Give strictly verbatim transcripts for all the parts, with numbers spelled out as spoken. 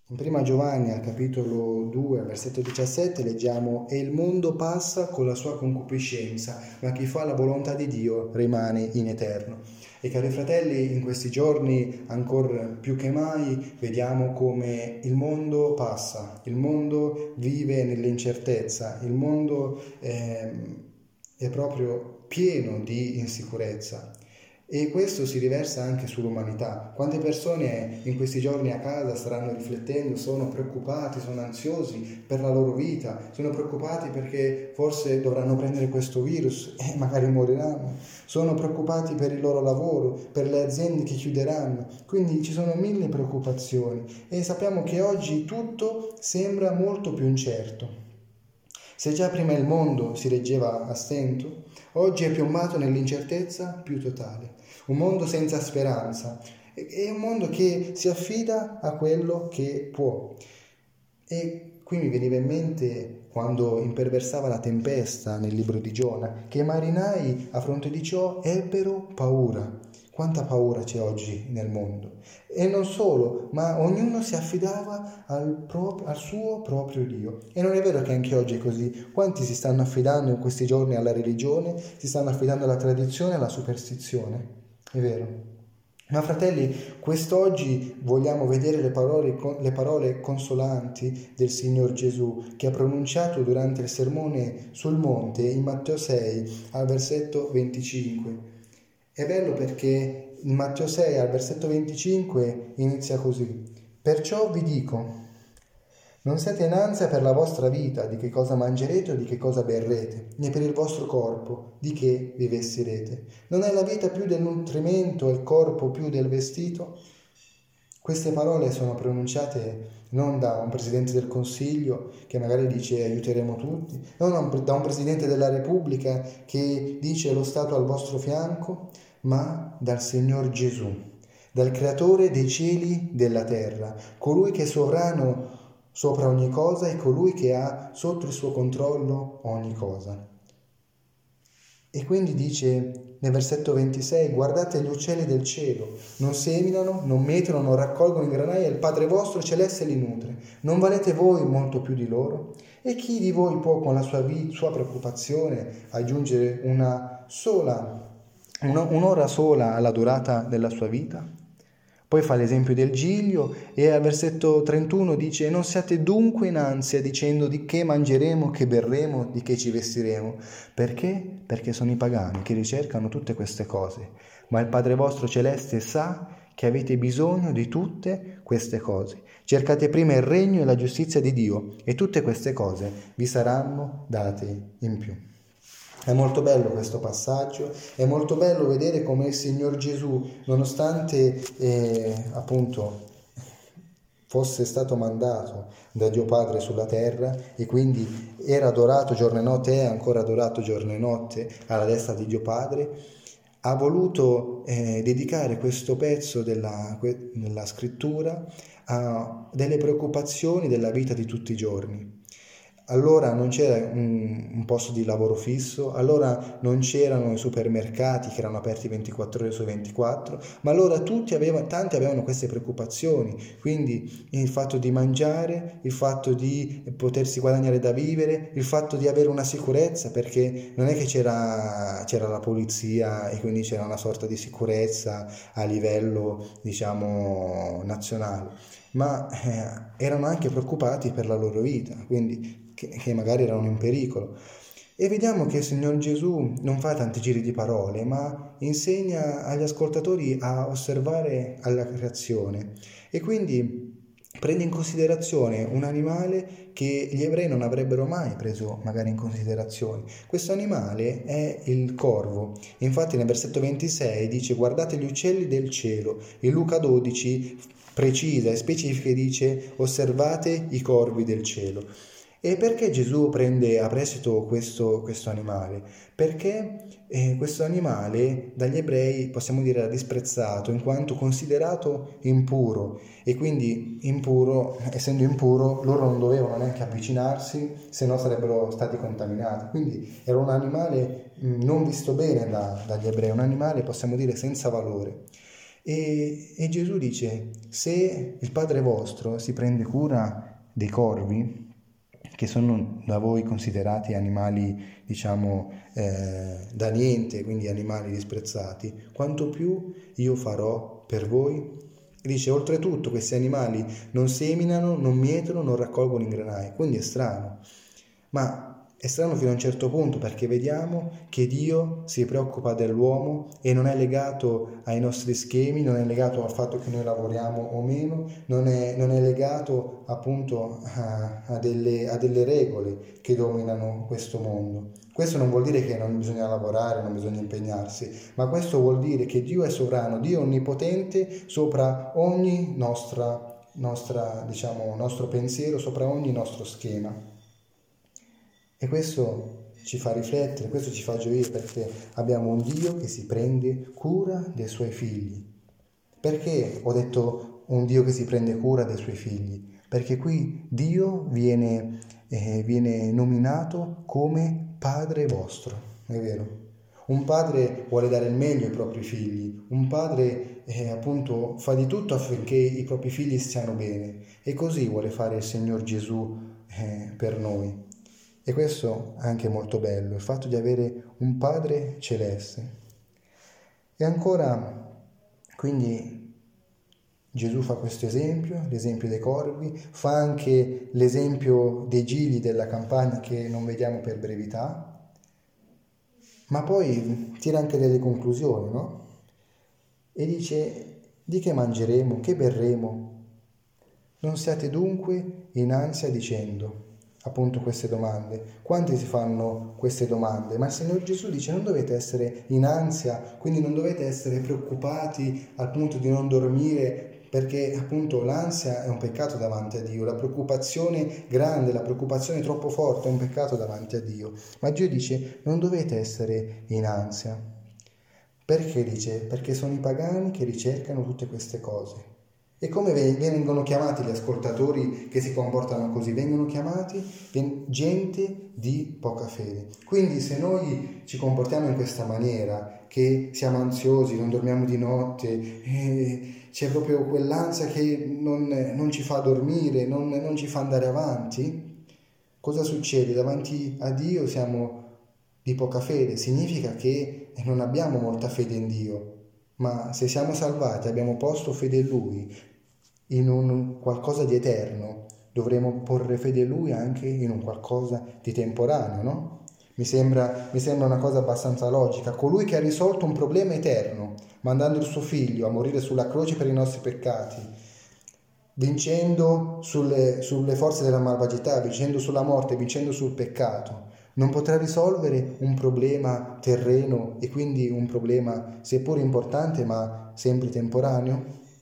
In prima Giovanni, al capitolo due, al versetto diciassette, leggiamo: «E il mondo passa con la sua concupiscenza, ma chi fa la volontà di Dio rimane in eterno». E cari fratelli, in questi giorni, ancora più che mai, vediamo come il mondo passa, il mondo vive nell'incertezza, il mondo è, è proprio pieno di insicurezza. E questo si riversa anche sull'umanità. Quante persone in questi giorni a casa staranno riflettendo, sono preoccupati, sono ansiosi per la loro vita, sono preoccupati perché forse dovranno prendere questo virus e magari moriranno, sono preoccupati per il loro lavoro, per le aziende che chiuderanno, quindi ci sono mille preoccupazioni e sappiamo che oggi tutto sembra molto più incerto. Se già prima il mondo si reggeva a stento, oggi è piombato nell'incertezza più totale. Un mondo senza speranza, è un mondo che si affida a quello che può. E qui mi veniva in mente quando imperversava la tempesta nel libro di Giona, che i marinai a fronte di ciò ebbero paura. Quanta paura c'è oggi nel mondo. E non solo, ma ognuno si affidava al, pro- al suo proprio Dio. E non è vero che anche oggi è così. Quanti si stanno affidando in questi giorni alla religione, si stanno affidando alla tradizione, alla superstizione? È vero. Ma fratelli, quest'oggi vogliamo vedere le parole, le parole consolanti del Signor Gesù che ha pronunciato durante il sermone sul monte in Matteo sei al versetto venticinque. È bello perché in Matteo sei al versetto venticinque inizia così: «Perciò vi dico, non siate in ansia per la vostra vita, di che cosa mangerete o di che cosa berrete, né per il vostro corpo, di che vi vestirete. Non è la vita più del nutrimento e il corpo più del vestito?» Queste parole sono pronunciate non da un presidente del Consiglio che magari dice aiuteremo tutti, non da un presidente della Repubblica che dice lo Stato al vostro fianco, ma dal Signor Gesù, dal Creatore dei cieli e della terra, colui che è sovrano sopra ogni cosa e colui che ha sotto il suo controllo ogni cosa. E quindi dice nel versetto ventisei: «Guardate gli uccelli del cielo, non seminano, non mettono, non raccolgono in granaia, e il Padre vostro celeste li nutre. Non valete voi molto più di loro? E chi di voi può con la sua, vita, sua preoccupazione aggiungere una sola, una, un'ora sola alla durata della sua vita?» Poi fa l'esempio del giglio e al versetto trentuno dice: «Non siate dunque in ansia dicendo di che mangeremo, che berremo, di che ci vestiremo». Perché? Perché sono i pagani che ricercano tutte queste cose. Ma il Padre vostro celeste sa che avete bisogno di tutte queste cose. Cercate prima il regno e la giustizia di Dio e tutte queste cose vi saranno date in più. È molto bello questo passaggio, è molto bello vedere come il Signor Gesù, nonostante eh, appunto fosse stato mandato da Dio Padre sulla terra e quindi era adorato giorno e notte, è ancora adorato giorno e notte alla destra di Dio Padre, ha voluto eh, dedicare questo pezzo della, que, della scrittura a delle preoccupazioni della vita di tutti i giorni. Allora non c'era un, un posto di lavoro fisso, allora non c'erano i supermercati che erano aperti ventiquattro ore su ventiquattro, ma allora tutti avevano, tanti avevano queste preoccupazioni, quindi il fatto di mangiare, il fatto di potersi guadagnare da vivere, il fatto di avere una sicurezza, perché non è che c'era, c'era la polizia e quindi c'era una sorta di sicurezza a livello, diciamo, nazionale, ma eh, erano anche preoccupati per la loro vita, quindi che, che magari erano in pericolo. E vediamo che il Signor Gesù non fa tanti giri di parole, ma insegna agli ascoltatori a osservare alla creazione e quindi prende in considerazione un animale che gli ebrei non avrebbero mai preso magari in considerazione. Questo animale è il corvo. Infatti nel versetto ventisei dice: «Guardate gli uccelli del cielo». In Luca dodici precisa e specifica e dice: «Osservate i corvi del cielo». E perché Gesù prende a prestito questo, questo animale? Perché eh, questo animale dagli ebrei, possiamo dire, era disprezzato in quanto considerato impuro, e quindi impuro, essendo impuro, loro non dovevano neanche avvicinarsi, se no sarebbero stati contaminati. Quindi era un animale mh, non visto bene da, dagli ebrei, un animale, possiamo dire, senza valore. E, e Gesù dice, se il Padre vostro si prende cura dei corvi, che sono da voi considerati animali, diciamo, eh, da niente, quindi animali disprezzati, quanto più io farò per voi? Dice, oltretutto questi animali non seminano, non mietono, non raccolgono in granai, quindi è strano. Ma è strano fino a un certo punto, perché vediamo che Dio si preoccupa dell'uomo e non è legato ai nostri schemi, non è legato al fatto che noi lavoriamo o meno, non è, non è legato appunto a, a, delle, a delle regole che dominano questo mondo. Questo non vuol dire che non bisogna lavorare, non bisogna impegnarsi, ma questo vuol dire che Dio è sovrano, Dio è onnipotente sopra ogni nostra, nostra, diciamo, nostro pensiero, sopra ogni nostro schema. E questo ci fa riflettere, questo ci fa gioire, perché abbiamo un Dio che si prende cura dei suoi figli. Perché ho detto un Dio che si prende cura dei suoi figli? Perché qui Dio viene, eh, viene nominato come Padre vostro, è vero? Un padre vuole dare il meglio ai propri figli, un padre eh, appunto fa di tutto affinché i propri figli stiano bene, e così vuole fare il Signor Gesù eh, per noi. E questo è anche molto bello, il fatto di avere un Padre celeste. E ancora, quindi, Gesù fa questo esempio, l'esempio dei corvi, fa anche l'esempio dei gigli della campagna che non vediamo per brevità, ma poi tira anche delle conclusioni, no? E dice, di che mangeremo, che berremo? Non siate dunque in ansia dicendo, appunto queste domande. Quanti si fanno queste domande? Ma il Signor Gesù dice non dovete essere in ansia, quindi non dovete essere preoccupati al punto di non dormire, perché appunto l'ansia è un peccato davanti a Dio, la preoccupazione grande, la preoccupazione troppo forte è un peccato davanti a Dio. Ma Dio dice non dovete essere in ansia. Perché dice? Perché sono i pagani che ricercano tutte queste cose. E come vengono chiamati gli ascoltatori che si comportano così? Vengono chiamati gente di poca fede. Quindi se noi ci comportiamo in questa maniera, che siamo ansiosi, non dormiamo di notte, eh, c'è proprio quell'ansia che non, non ci fa dormire, non, non ci fa andare avanti, cosa succede? Davanti a Dio siamo di poca fede, significa che non abbiamo molta fede in Dio. Ma se siamo salvati, abbiamo posto fede in Lui, in un qualcosa di eterno, dovremo porre fede in Lui anche in un qualcosa di temporaneo, no? Mi sembra, mi sembra una cosa abbastanza logica. Colui che ha risolto un problema eterno, mandando il suo figlio a morire sulla croce per i nostri peccati, vincendo sulle, sulle forze della malvagità, vincendo sulla morte, vincendo sul peccato, non potrà risolvere un problema terreno e quindi un problema seppur importante ma sempre temporaneo?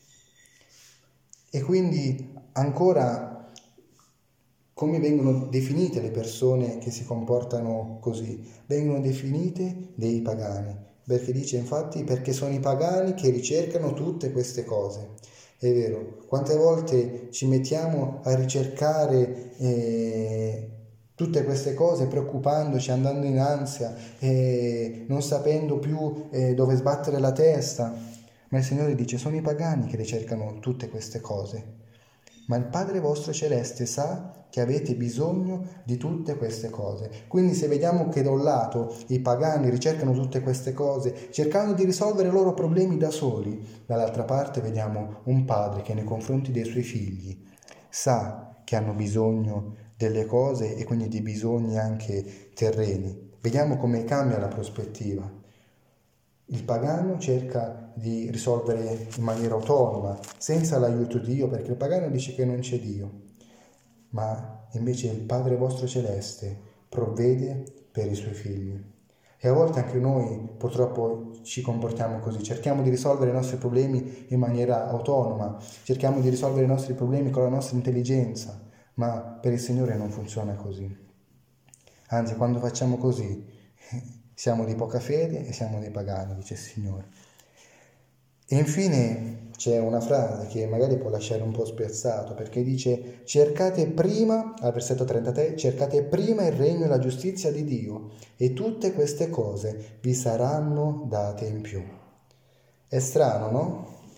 E quindi ancora come vengono definite le persone che si comportano così? Vengono definite dei pagani, perché dice infatti perché sono i pagani che ricercano tutte queste cose. È vero, quante volte ci mettiamo a ricercare eh, tutte queste cose preoccupandoci, andando in ansia, eh, non sapendo più eh, dove sbattere la testa. Ma il Signore dice, sono i pagani che ricercano tutte queste cose. Ma il Padre vostro celeste sa che avete bisogno di tutte queste cose. Quindi se vediamo che da un lato i pagani ricercano tutte queste cose, cercando di risolvere i loro problemi da soli, dall'altra parte vediamo un padre che nei confronti dei suoi figli sa che hanno bisogno delle cose e quindi di bisogni anche terreni. Vediamo come cambia la prospettiva. Il pagano cerca di risolvere in maniera autonoma, senza l'aiuto di Dio, perché il pagano dice che non c'è Dio, ma invece il Padre vostro celeste provvede per i suoi figli. E a volte anche noi purtroppo ci comportiamo così, cerchiamo di risolvere i nostri problemi in maniera autonoma, cerchiamo di risolvere i nostri problemi con la nostra intelligenza, ma per il Signore non funziona così. Anzi, quando facciamo così, siamo di poca fede e siamo dei pagani, dice il Signore. E infine c'è una frase che magari può lasciare un po' spiazzato, perché dice cercate prima, al versetto trentatré, cercate prima il regno e la giustizia di Dio e tutte queste cose vi saranno date in più. È strano, no?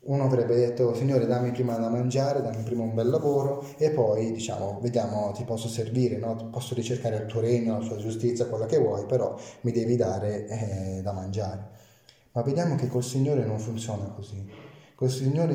uno avrebbe detto: Signore, dammi prima da mangiare, dammi prima un bel lavoro e poi, diciamo, vediamo, ti posso servire, no? Posso ricercare il tuo regno, la tua giustizia, quella che vuoi, però mi devi dare eh, da mangiare. Ma vediamo che col Signore non funziona così. Col Signore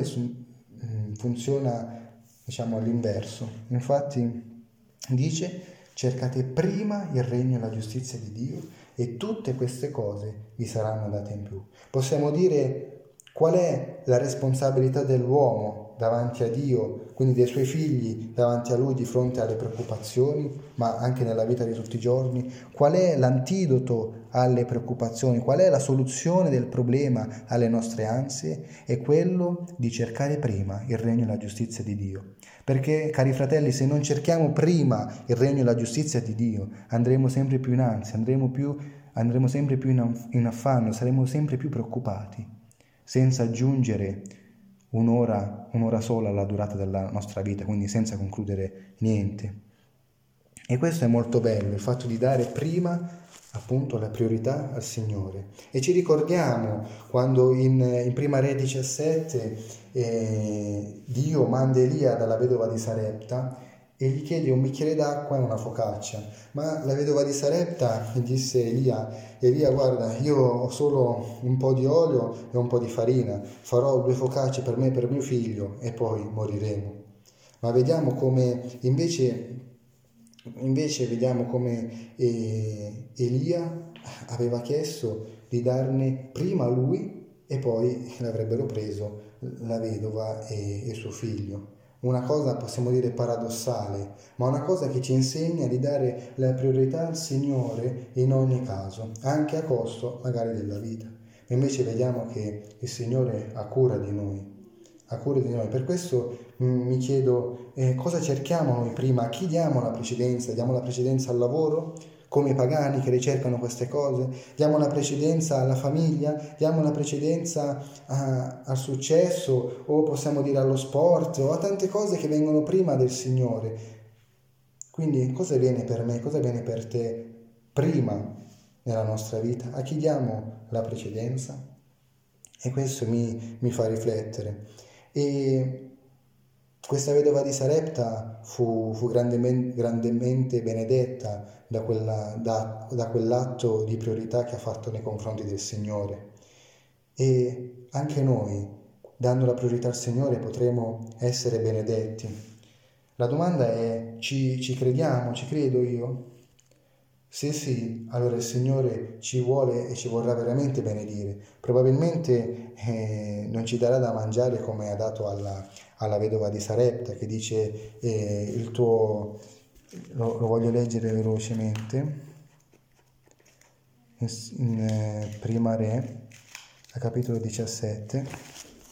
funziona, diciamo, all'inverso. Infatti dice: cercate prima il regno e la giustizia di Dio e tutte queste cose vi saranno date in più. Possiamo dire: qual è la responsabilità dell'uomo davanti a Dio, quindi dei suoi figli davanti a Lui di fronte alle preoccupazioni, ma anche nella vita di tutti i giorni? Qual è l'antidoto alle preoccupazioni? Qual è la soluzione del problema alle nostre ansie? È quello di cercare prima il regno e la giustizia di Dio. Perché, cari fratelli, se non cerchiamo prima il regno e la giustizia di Dio, andremo sempre più in ansia, andremo, più, andremo sempre più in, in affanno, saremo sempre più preoccupati, senza aggiungere un'ora, un'ora sola alla durata della nostra vita, quindi senza concludere niente. E questo è molto bello, il fatto di dare prima appunto la priorità al Signore. E ci ricordiamo quando in, in Prima Re diciassette eh, Dio manda Elia dalla vedova di Sarepta e gli chiede un bicchiere d'acqua e una focaccia. Ma la vedova di Sarepta gli disse: Elia, Elia, guarda, io ho solo un po' di olio e un po' di farina, farò due focacce per me e per mio figlio e poi moriremo. Ma vediamo come invece, invece vediamo come eh, Elia aveva chiesto di darne prima a lui e poi l'avrebbero preso la vedova e, e suo figlio. Una cosa, possiamo dire, paradossale, ma una cosa che ci insegna di dare la priorità al Signore in ogni caso, anche a costo magari della vita. E invece vediamo che il Signore ha cura di noi, ha cura di noi. Per questo mh, mi chiedo eh, cosa cerchiamo noi prima, a chi diamo la precedenza? Diamo la precedenza al lavoro? Come i pagani che ricercano queste cose? Diamo la precedenza alla famiglia? Diamo la precedenza a, al successo, o possiamo dire allo sport, o a tante cose che vengono prima del Signore? Quindi cosa viene per me, cosa viene per te prima nella nostra vita? A chi diamo la precedenza? E questo mi, mi fa riflettere. E questa vedova di Sarepta fu, fu grandemente, grandemente benedetta da, quella, da, da quell'atto di priorità che ha fatto nei confronti del Signore. E anche noi, dando la priorità al Signore, potremo essere benedetti. La domanda è: ci, ci crediamo? Ci credo io? Se sì, allora il Signore ci vuole e ci vorrà veramente benedire. Probabilmente eh, non ci darà da mangiare come ha dato alla, alla vedova di Sarepta, che dice eh, il tuo... Lo, lo voglio leggere velocemente. In eh, Prima Re, a capitolo diciassette.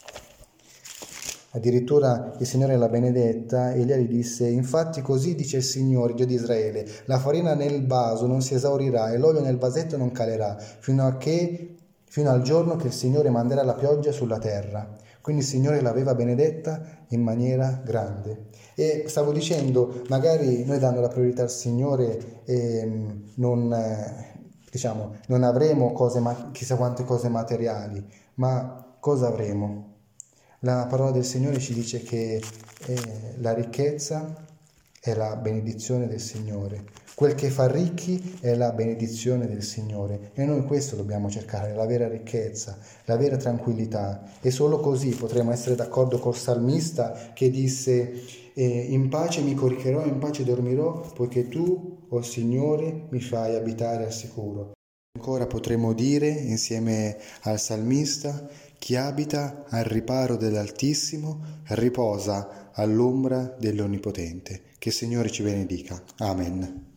Addirittura il Signore l'ha benedetta e Elia gli disse: infatti così dice il Signore, Dio di Israele, la farina nel vaso non si esaurirà e l'olio nel vasetto non calerà fino a che, fino al giorno che il Signore manderà la pioggia sulla terra. Quindi il Signore l'aveva benedetta in maniera grande. E stavo dicendo, magari noi dando la priorità al Signore eh, non, eh, diciamo, non avremo cose, ma chissà quante cose materiali, ma cosa avremo? La parola del Signore ci dice che eh, la ricchezza è la benedizione del Signore. Quel che fa ricchi è la benedizione del Signore. E noi questo dobbiamo cercare, la vera ricchezza, la vera tranquillità. E solo così potremo essere d'accordo col salmista che disse: eh, in pace mi coricherò, in pace dormirò, poiché tu, o Signore, mi fai abitare al sicuro. Ancora potremo dire, insieme al salmista: chi abita al riparo dell'Altissimo riposa all'ombra dell'Onnipotente. Che il Signore ci benedica. Amen.